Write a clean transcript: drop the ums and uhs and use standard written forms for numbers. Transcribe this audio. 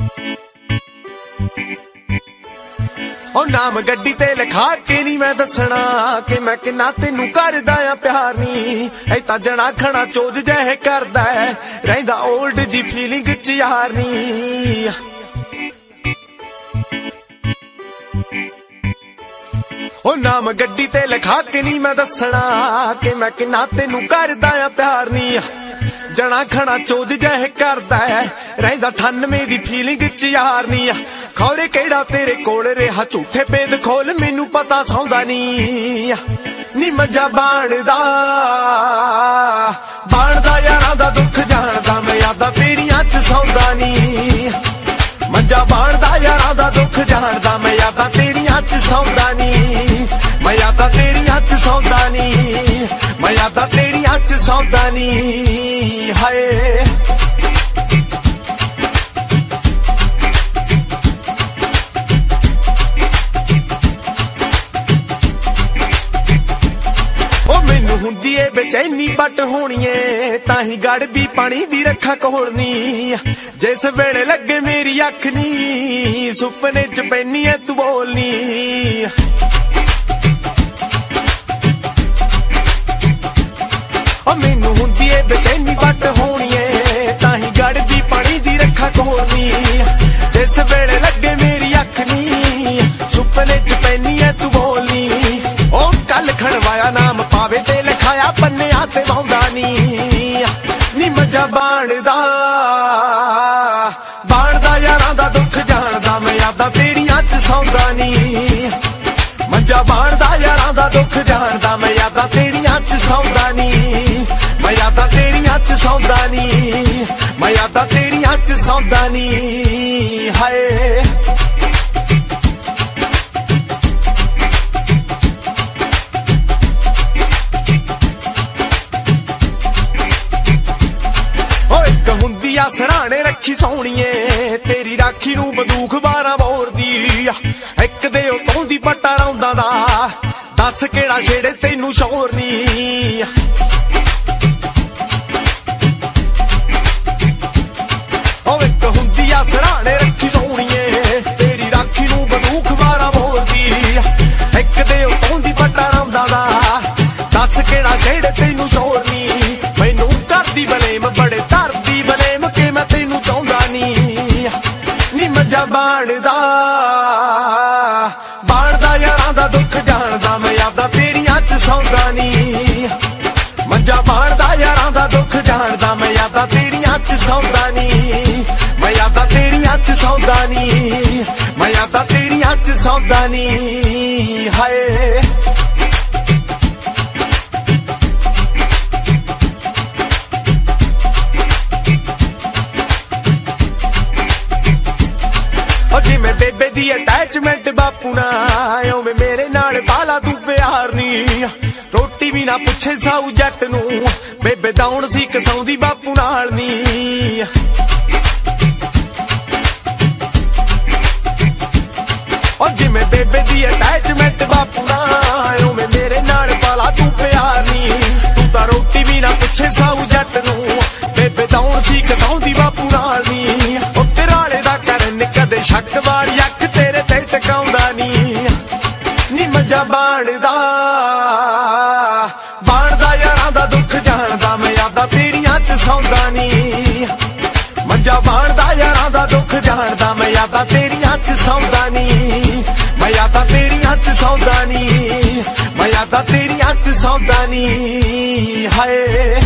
ओ नाम गड्डी ते लिखा के नहीं मैं दसना कि मैं किन्ना तेनू करदा आ प्यार नी। ऐ तां जना खना चोज जह करदा है रहिंदा ओल्ड जी फीलिंग च यार नी। ओ नाम गड्डी ते लिखा के नहीं मैं दसना कि मैं किन्ना तेनू करदा आ प्यार नी। जना खना चोज जह करदा है रहिंदा 98 दी फीलिंग च यार नी। खौरे केड़ा तेरे कोल रेहा झूठे पेद खोल मैनू पता सौंदा नी मजा बाणदा यारां दा दुख जानदा मैं यादां तेरियां च सौंदा नी। मजा बाणदा यारां दा दुख जानदा मैं यादां तेरियां च सौंदा नी। मैं यादां तेरियां च सौंदा नी। मैं यादां तेरियां च सौंदा नी। हाय हुंदी ए बेचैनी बट होनी है ताही गड़ भी पानी दी रखा कोलनी। जिस वेले लगे मेरी अख नी सुपने च पैनी है तू बोलनी। ओ मैनू हुंदी ए बेचैनी बट होनी है ताही गड़ भी पानी दी रखा कोलनी। जिस वेले लगे मेरी अख नी सुपने च पैनी है तू बोलनी। ओ कल खड़वाया नाम पावे ते लिखाया पन्ने ते वाउंदा नी मजा बाणदा यारां दा दुख जानदा मैं यादां तेरियां च सौंदा नी। मजा बाणदा यारां दा दुख जानदा मैं यादां तेरियां च सौंदा नी। मैं यादां तेरियां च सौंदा नी। मैं यादां तेरियां च सौंदा नी। हाय सराहने रखी सोहणीए तेरी राखी नू बंदूक 12 बोर दी। एक दे उतों दी पट्टा रौंदा दा दस केड़ा छेड़े तेनू शोर नी। ओ एक हुंदी आ सराहने रखी सोहणीए तेरी राखी नू बंदूक 12 बोर दी। एक दे उतों दी पट्टा रौंदा दा दस केड़ा छेड़े तेनू शोर नी। मैनू करदी बलेम बड़े धरदी बलेम के मैं तेनू चाहुंदा नी मजा बाणदा यारां दा दुख जानदा मैं यादां तेरियां च सौंदा नी। मजा बाणदा यारां दा दुख जानदा मैं यादां तेरियां च सौंदा नी। मैं यादां तेरियां च सौंदा नी। मैं यादां तेरियां च सौंदा नी। हाय जिमें बेबे दी अटैचमेंट बापू ना उवें मेरे नाल बाला तू प्यार नी। रोटी भी ना पुछे साऊ जट नू बेबे दौड़ सी कसाउंदी बापू नाल नी। और जिमें बेबे दी अटैचमेंट बापू ना उवें मेरे नाल बाला तू प्यार नी। तू तां रोटी भी ना पुछे साऊ जट नू बेबे दौड़ सी कसाउंदी बापू नाल नी। ओ तेराले दा करन कदे शक वाली अख तेरे ते टकाउंदा नी मजा बाणदा यारां दा दुख जानदा मैं यादां तेरियां च सौंदा नी। मजा बाणदा यारां दा दुख जानदा मैं यादां तेरियां च सौंदा नी। मैं यादां तेरियां च सौंदा नी। मैं यादां तेरियां च सौंदा नी। हाय